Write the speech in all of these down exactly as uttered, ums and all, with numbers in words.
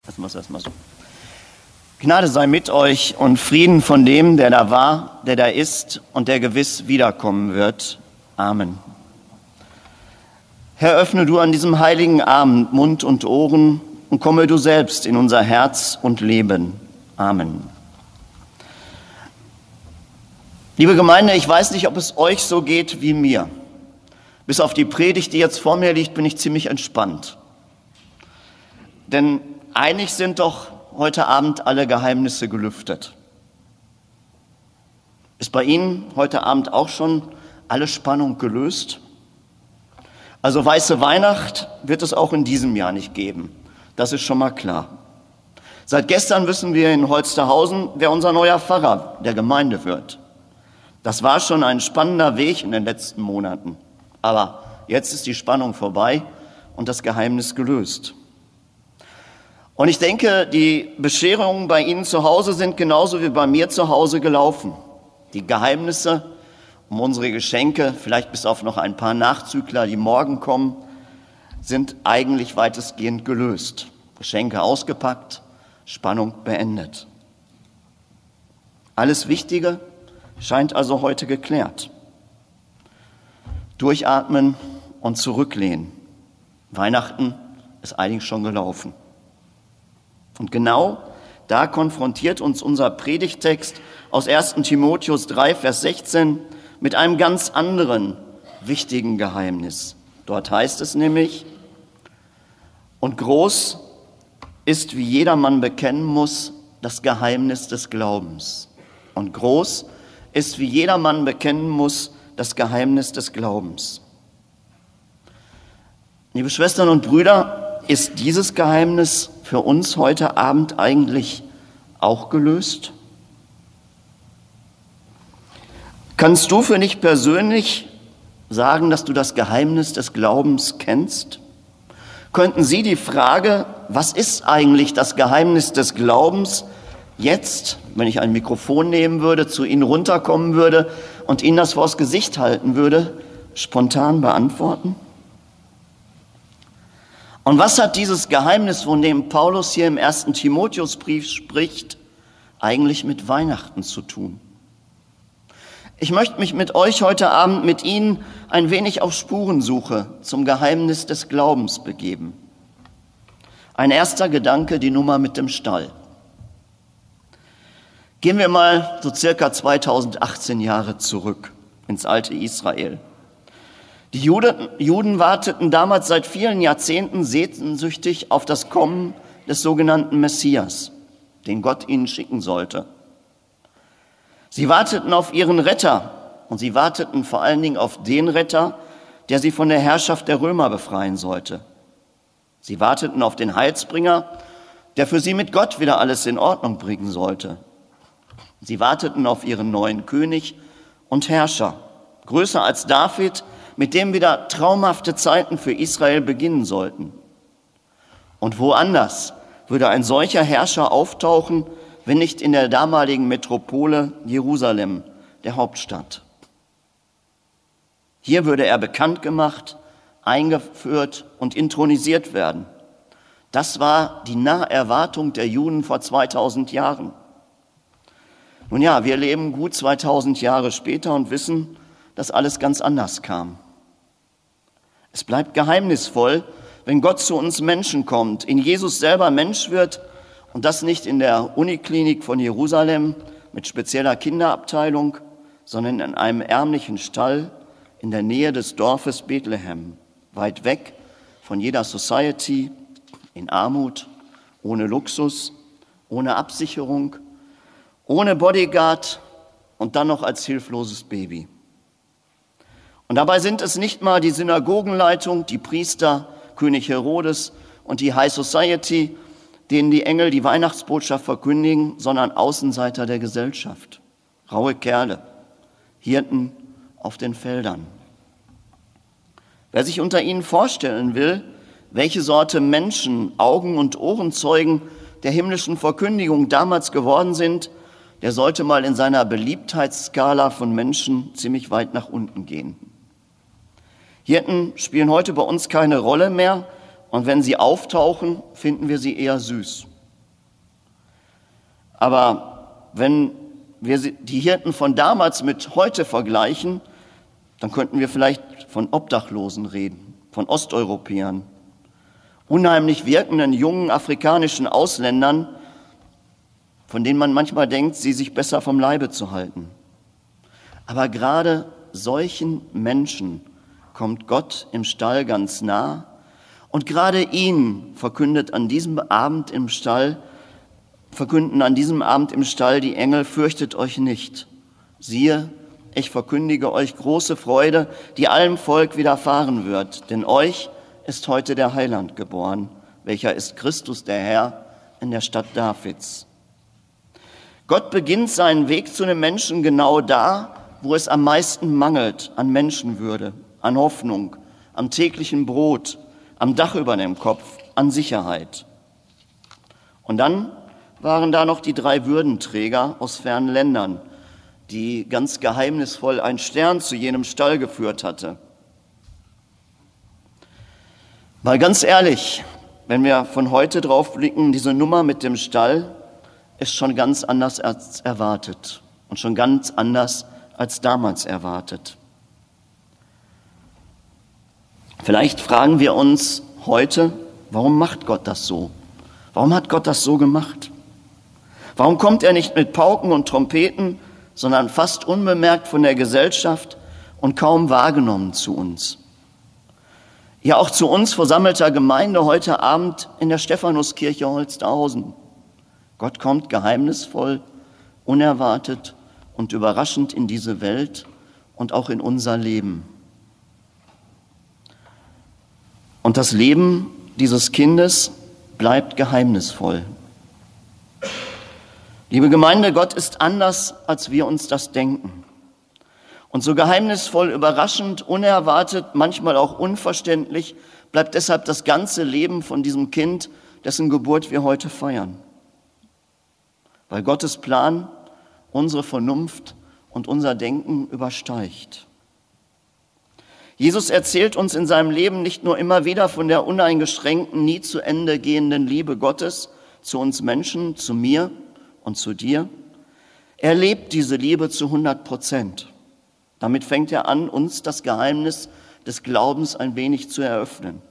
Das muss erstmal so. Gnade sei mit euch und Frieden von dem, der da war, der da ist und der gewiss wiederkommen wird. Amen. Herr, öffne du an diesem heiligen Abend Mund und Ohren und komme du selbst in unser Herz und Leben. Amen. Liebe Gemeinde, ich weiß nicht, ob es euch so geht wie mir. Bis auf die Predigt, die jetzt vor mir liegt, bin ich ziemlich entspannt. Denn einig sind doch heute Abend alle Geheimnisse gelüftet. Ist bei Ihnen heute Abend auch schon alle Spannung gelöst? Also weiße Weihnacht wird es auch in diesem Jahr nicht geben. Das ist schon mal klar. Seit gestern wissen wir in Holsterhausen, wer unser neuer Pfarrer der Gemeinde wird. Das war schon ein spannender Weg in den letzten Monaten. Aber jetzt ist die Spannung vorbei und das Geheimnis gelöst. Und ich denke, die Bescherungen bei Ihnen zu Hause sind genauso wie bei mir zu Hause gelaufen. Die Geheimnisse um unsere Geschenke, vielleicht bis auf noch ein paar Nachzügler, die morgen kommen, sind eigentlich weitestgehend gelöst. Geschenke ausgepackt, Spannung beendet. Alles Wichtige scheint also heute geklärt. Durchatmen und zurücklehnen. Weihnachten ist eigentlich schon gelaufen. Und genau da konfrontiert uns unser Predigttext aus ersten Timotheus drei, Vers sechzehn mit einem ganz anderen wichtigen Geheimnis. Dort heißt es nämlich: Und groß ist, wie jedermann bekennen muss, das Geheimnis des Glaubens. Und groß ist, wie jedermann bekennen muss, das Geheimnis des Glaubens. Liebe Schwestern und Brüder, ist dieses Geheimnis für uns heute Abend eigentlich auch gelöst? Kannst du für dich persönlich sagen, dass du das Geheimnis des Glaubens kennst? Könnten Sie die Frage, was ist eigentlich das Geheimnis des Glaubens, jetzt, wenn ich ein Mikrofon nehmen würde, zu Ihnen runterkommen würde und Ihnen das vors Gesicht halten würde, spontan beantworten? Und was hat dieses Geheimnis, von dem Paulus hier im ersten Timotheusbrief spricht, eigentlich mit Weihnachten zu tun? Ich möchte mich mit euch heute Abend mit Ihnen ein wenig auf Spurensuche zum Geheimnis des Glaubens begeben. Ein erster Gedanke, die Nummer mit dem Stall. Gehen wir mal so circa zweitausendachtzehn Jahre zurück ins alte Israel. Die Juden, Juden warteten damals seit vielen Jahrzehnten sehnsüchtig auf das Kommen des sogenannten Messias, den Gott ihnen schicken sollte. Sie warteten auf ihren Retter und sie warteten vor allen Dingen auf den Retter, der sie von der Herrschaft der Römer befreien sollte. Sie warteten auf den Heilsbringer, der für sie mit Gott wieder alles in Ordnung bringen sollte. Sie warteten auf ihren neuen König und Herrscher, größer als David, mit dem wieder traumhafte Zeiten für Israel beginnen sollten. Und woanders würde ein solcher Herrscher auftauchen, wenn nicht in der damaligen Metropole Jerusalem, der Hauptstadt. Hier würde er bekannt gemacht, eingeführt und intronisiert werden. Das war die Naherwartung der Juden vor zweitausend Jahren. Nun ja, wir leben gut zweitausend Jahre später und wissen, dass alles ganz anders kam. Es bleibt geheimnisvoll, wenn Gott zu uns Menschen kommt, in Jesus selber Mensch wird und das nicht in der Uniklinik von Jerusalem mit spezieller Kinderabteilung, sondern in einem ärmlichen Stall in der Nähe des Dorfes Bethlehem, weit weg von jeder Society, in Armut, ohne Luxus, ohne Absicherung, ohne Bodyguard und dann noch als hilfloses Baby. Und dabei sind es nicht mal die Synagogenleitung, die Priester, König Herodes und die High Society, denen die Engel die Weihnachtsbotschaft verkündigen, sondern Außenseiter der Gesellschaft. Raue Kerle, Hirten auf den Feldern. Wer sich unter ihnen vorstellen will, welche Sorte Menschen, Augen- und Ohrenzeugen der himmlischen Verkündigung damals geworden sind, der sollte mal in seiner Beliebtheitsskala von Menschen ziemlich weit nach unten gehen. Hirten spielen heute bei uns keine Rolle mehr und wenn sie auftauchen, finden wir sie eher süß. Aber wenn wir die Hirten von damals mit heute vergleichen, dann könnten wir vielleicht von Obdachlosen reden, von Osteuropäern, unheimlich wirkenden jungen afrikanischen Ausländern, von denen man manchmal denkt, sie sich besser vom Leibe zu halten. Aber gerade solchen Menschen kommt Gott im Stall ganz nah und gerade ihnen verkündet an diesem Abend im Stall, verkünden an diesem Abend im Stall die Engel: Fürchtet euch nicht. Siehe, ich verkündige euch große Freude, die allem Volk widerfahren wird, denn euch ist heute der Heiland geboren, welcher ist Christus der Herr in der Stadt Davids. Gott beginnt seinen Weg zu den Menschen genau da, wo es am meisten mangelt an Menschenwürde, an Hoffnung, am täglichen Brot, am Dach über dem Kopf, an Sicherheit. Und dann waren da noch die drei Würdenträger aus fernen Ländern, die ganz geheimnisvoll ein Stern zu jenem Stall geführt hatte. Mal ganz ehrlich, wenn wir von heute drauf blicken, diese Nummer mit dem Stall ist schon ganz anders als erwartet und schon ganz anders als damals erwartet. Vielleicht fragen wir uns heute, warum macht Gott das so? Warum hat Gott das so gemacht? Warum kommt er nicht mit Pauken und Trompeten, sondern fast unbemerkt von der Gesellschaft und kaum wahrgenommen zu uns? Ja, auch zu uns versammelter Gemeinde heute Abend in der Stephanuskirche Holsthausen. Gott kommt geheimnisvoll, unerwartet und überraschend in diese Welt und auch in unser Leben. Und das Leben dieses Kindes bleibt geheimnisvoll. Liebe Gemeinde, Gott ist anders, als wir uns das denken. Und so geheimnisvoll, überraschend, unerwartet, manchmal auch unverständlich, bleibt deshalb das ganze Leben von diesem Kind, dessen Geburt wir heute feiern. Weil Gottes Plan unsere Vernunft und unser Denken übersteigt. Jesus erzählt uns in seinem Leben nicht nur immer wieder von der uneingeschränkten, nie zu Ende gehenden Liebe Gottes zu uns Menschen, zu mir und zu dir. Er lebt diese Liebe zu hundert Prozent. Damit fängt er an, uns das Geheimnis des Glaubens ein wenig zu eröffnen.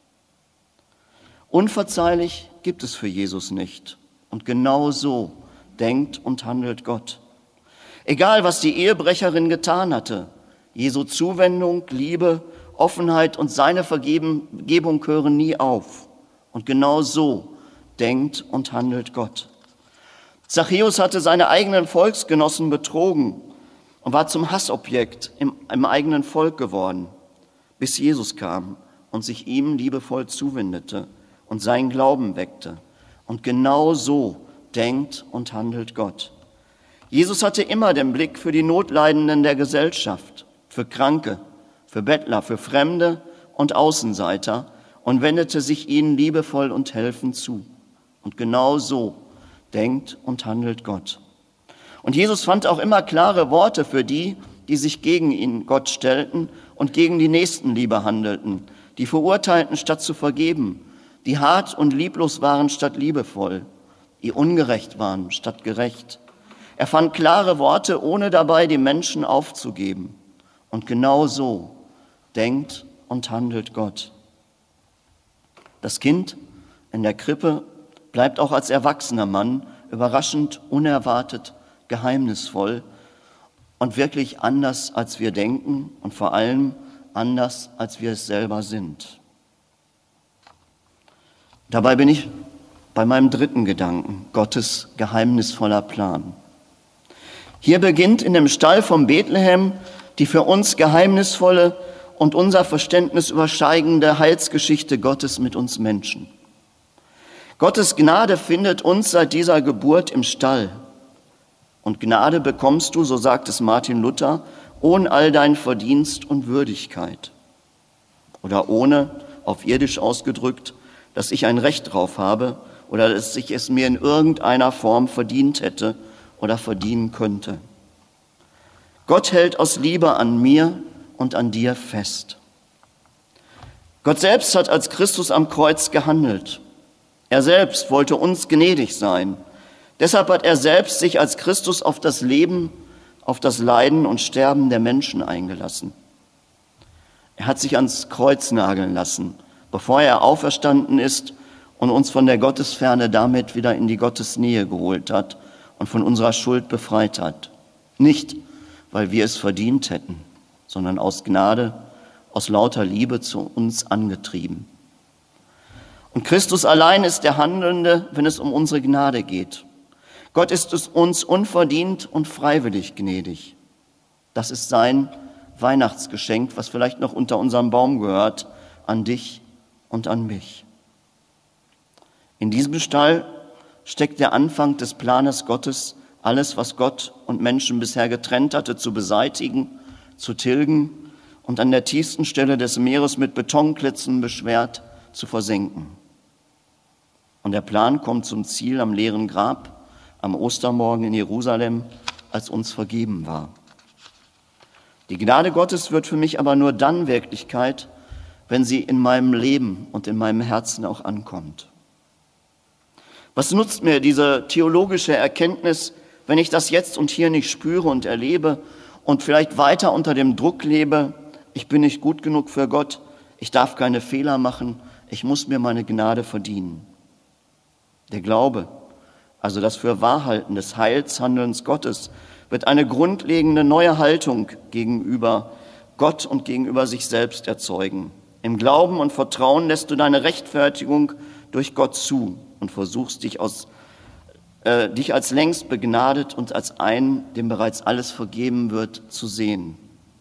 Unverzeihlich gibt es für Jesus nicht. Und genau so denkt und handelt Gott. Egal, was die Ehebrecherin getan hatte, Jesu Zuwendung, Liebe, Offenheit und seine Vergebung hören nie auf. Und genau so denkt und handelt Gott. Zachäus hatte seine eigenen Volksgenossen betrogen und war zum Hassobjekt im, im eigenen Volk geworden, bis Jesus kam und sich ihm liebevoll zuwendete und seinen Glauben weckte. Und genau so denkt und handelt Gott. Jesus hatte immer den Blick für die Notleidenden der Gesellschaft, für Kranke, für Bettler, für Fremde und Außenseiter und wendete sich ihnen liebevoll und helfend zu. Und genau so denkt und handelt Gott. Und Jesus fand auch immer klare Worte für die, die sich gegen ihn, Gott, stellten und gegen die Nächstenliebe handelten, die verurteilten, statt zu vergeben, die hart und lieblos waren, statt liebevoll, die ungerecht waren, statt gerecht. Er fand klare Worte, ohne dabei die Menschen aufzugeben. Und genau so denkt und handelt Gott. Das Kind in der Krippe bleibt auch als erwachsener Mann überraschend, unerwartet, geheimnisvoll und wirklich anders, als wir denken und vor allem anders, als wir es selber sind. Dabei bin ich bei meinem dritten Gedanken, Gottes geheimnisvoller Plan. Hier beginnt in dem Stall von Bethlehem die für uns geheimnisvolle und unser Verständnis übersteigende Heilsgeschichte Gottes mit uns Menschen. Gottes Gnade findet uns seit dieser Geburt im Stall. Und Gnade bekommst du, so sagt es Martin Luther, ohne all dein Verdienst und Würdigkeit. Oder ohne, auf irdisch ausgedrückt, dass ich ein Recht drauf habe oder dass ich es mir in irgendeiner Form verdient hätte oder verdienen könnte. Gott hält aus Liebe an mir und an dir fest. Gott selbst hat als Christus am Kreuz gehandelt. Er selbst wollte uns gnädig sein. Deshalb hat er selbst sich als Christus auf das Leben, auf das Leiden und Sterben der Menschen eingelassen. Er hat sich ans Kreuz nageln lassen, bevor er auferstanden ist und uns von der Gottesferne damit wieder in die Gottesnähe geholt hat und von unserer Schuld befreit hat. Nicht, weil wir es verdient hätten, sondern aus Gnade, aus lauter Liebe zu uns angetrieben. Und Christus allein ist der Handelnde, wenn es um unsere Gnade geht. Gott ist es uns unverdient und freiwillig gnädig. Das ist sein Weihnachtsgeschenk, was vielleicht noch unter unserem Baum gehört, an dich und an mich. In diesem Stall steckt der Anfang des Planes Gottes, alles, was Gott und Menschen bisher getrennt hatte, zu beseitigen, zu tilgen und an der tiefsten Stelle des Meeres mit Betonklötzen beschwert zu versenken. Und der Plan kommt zum Ziel am leeren Grab, am Ostermorgen in Jerusalem, als uns vergeben war. Die Gnade Gottes wird für mich aber nur dann Wirklichkeit, wenn sie in meinem Leben und in meinem Herzen auch ankommt. Was nutzt mir diese theologische Erkenntnis, wenn ich das jetzt und hier nicht spüre und erlebe und vielleicht weiter unter dem Druck lebe, ich bin nicht gut genug für Gott, ich darf keine Fehler machen, ich muss mir meine Gnade verdienen. Der Glaube, also das Fürwahrhalten des Heilshandelns Gottes, wird eine grundlegende neue Haltung gegenüber Gott und gegenüber sich selbst erzeugen. Im Glauben und Vertrauen lässt du deine Rechtfertigung durch Gott zu und versuchst dich, aus, äh, dich als längst begnadet und als einen, dem bereits alles vergeben wird, zu sehen.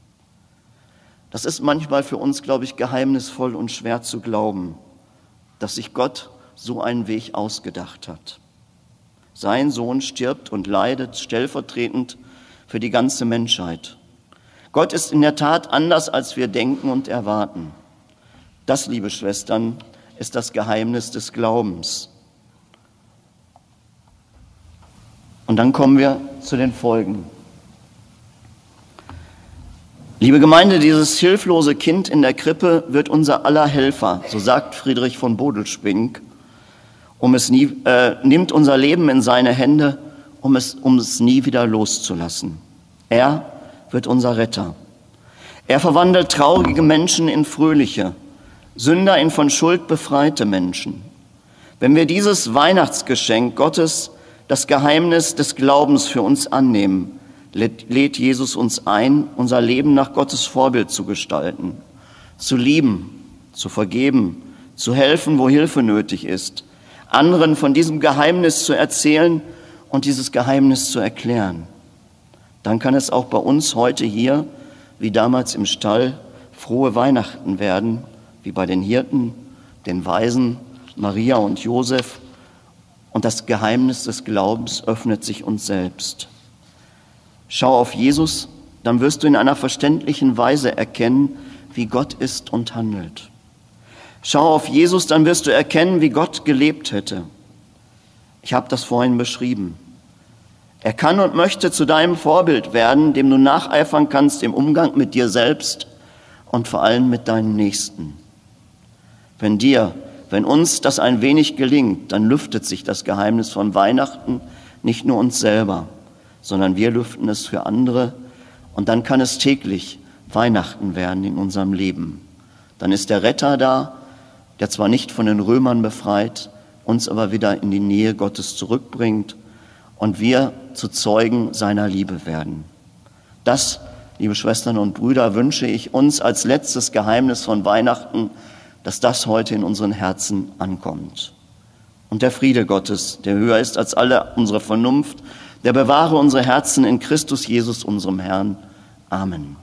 Das ist manchmal für uns, glaube ich, geheimnisvoll und schwer zu glauben, dass sich Gott so einen Weg ausgedacht hat. Sein Sohn stirbt und leidet stellvertretend für die ganze Menschheit. Gott ist in der Tat anders, als wir denken und erwarten. Das, liebe Schwestern, ist das Geheimnis des Glaubens. Und dann kommen wir zu den Folgen. Liebe Gemeinde, dieses hilflose Kind in der Krippe wird unser aller Helfer, so sagt Friedrich von Bodelspink. Um es nie, äh, nimmt unser Leben in seine Hände, um es, um es nie wieder loszulassen. Er wird unser Retter. Er verwandelt traurige Menschen in fröhliche, Sünder in von Schuld befreite Menschen. Wenn wir dieses Weihnachtsgeschenk Gottes, das Geheimnis des Glaubens für uns annehmen, lädt Jesus uns ein, unser Leben nach Gottes Vorbild zu gestalten, zu lieben, zu vergeben, zu helfen, wo Hilfe nötig ist, anderen von diesem Geheimnis zu erzählen und dieses Geheimnis zu erklären. Dann kann es auch bei uns heute hier, wie damals im Stall, frohe Weihnachten werden, wie bei den Hirten, den Weisen, Maria und Josef. Und das Geheimnis des Glaubens öffnet sich uns selbst. Schau auf Jesus, dann wirst du in einer verständlichen Weise erkennen, wie Gott ist und handelt. Schau auf Jesus, dann wirst du erkennen, wie Gott gelebt hätte. Ich habe das vorhin beschrieben. Er kann und möchte zu deinem Vorbild werden, dem du nacheifern kannst im Umgang mit dir selbst und vor allem mit deinen Nächsten. Wenn dir, wenn uns das ein wenig gelingt, dann lüftet sich das Geheimnis von Weihnachten nicht nur uns selber, sondern wir lüften es für andere und dann kann es täglich Weihnachten werden in unserem Leben. Dann ist der Retter da, der zwar nicht von den Römern befreit, uns aber wieder in die Nähe Gottes zurückbringt und wir zu Zeugen seiner Liebe werden. Das, liebe Schwestern und Brüder, wünsche ich uns als letztes Geheimnis von Weihnachten, dass das heute in unseren Herzen ankommt. Und der Friede Gottes, der höher ist als alle unsere Vernunft, der bewahre unsere Herzen in Christus Jesus, unserem Herrn. Amen.